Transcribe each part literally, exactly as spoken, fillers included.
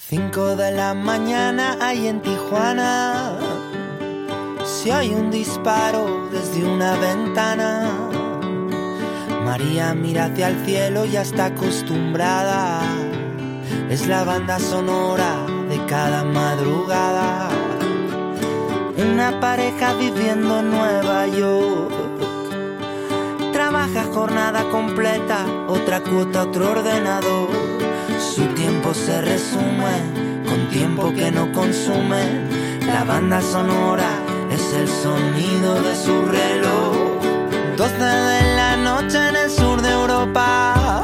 Cinco de la mañana hay en Tijuana. Se oye un disparo desde una ventana. María mira hacia el cielo, ya está acostumbrada. Es la banda sonora de cada madrugada. Una pareja viviendo en Nueva York. Trabaja jornada completa, otra cuota, otro ordenador. Su tiempo se resume con tiempo que no consume. La banda sonora es el sonido de su reloj. Doce de la noche en el sur de Europa.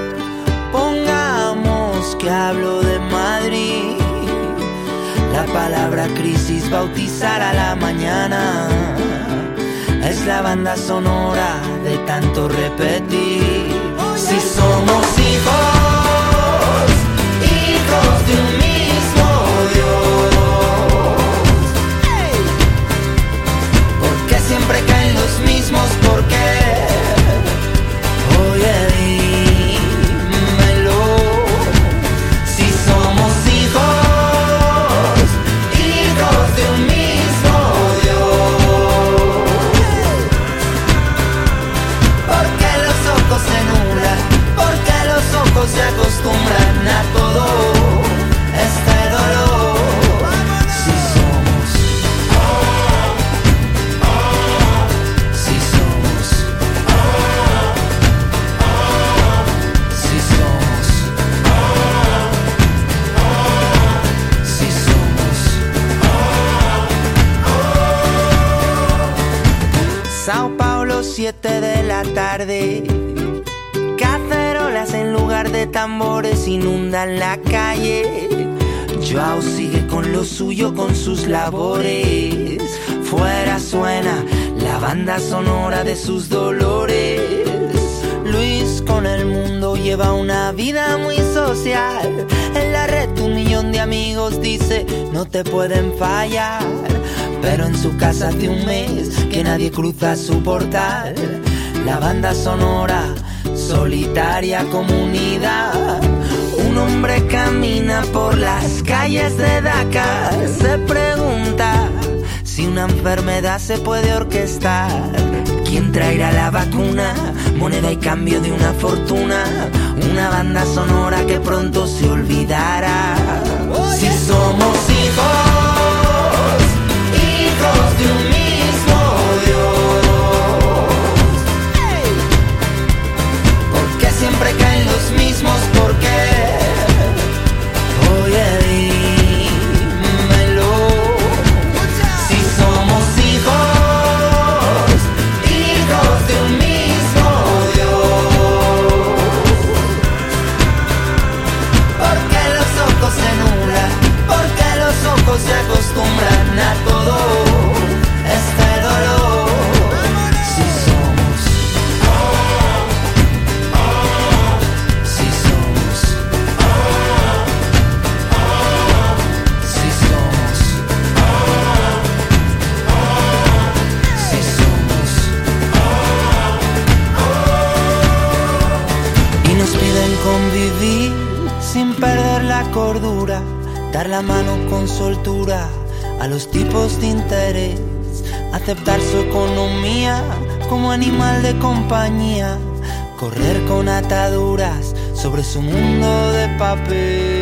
Pongamos que hablo de Madrid. La palabra crisis bautizará la mañana. Es la banda sonora de tanto repetir. Si somos hijos, hijos de un mismo Dios. ¿Por qué siempre caen los mismos? ¿Por qué? Oye, dímelo. Si somos hijos, hijos de un mismo Dios. ¿Por qué los ojos se nublan? ¿Por qué los ojos se acostumbran a todo este dolor? Si somos, si somos, si somos, si somos. Sao Paulo, siete de la tarde. Cacerolas en lugar de tambores inundan la calle. Joao sigue con lo suyo, con sus labores. Fuera suena la banda sonora de sus dolores. Luis con el mundo lleva una vida muy social. En la red un millón de amigos, dice, no te pueden fallar. Pero en su casa hace un mes que nadie cruza su portal. La banda sonora, solitaria comunidad. Un hombre camina por las calles de Dakar. Se pregunta si una enfermedad se puede orquestar. ¿Quién traerá la vacuna? Moneda y cambio de una fortuna. Una banda sonora que pronto se olvidará. Si somos hijos, hijos de un mismo Dios. Siempre caen los mismos, ¿por qué? Oye, dímelo. Si somos hijos, hijos de un mismo Dios. ¿Por qué los ojos se nublan? ¿Por qué los ojos se acostumbran a todo este dolor? Convivir sin perder la cordura, dar la mano con soltura a los tipos de interés, aceptar su economía como animal de compañía, correr con ataduras sobre su mundo de papel.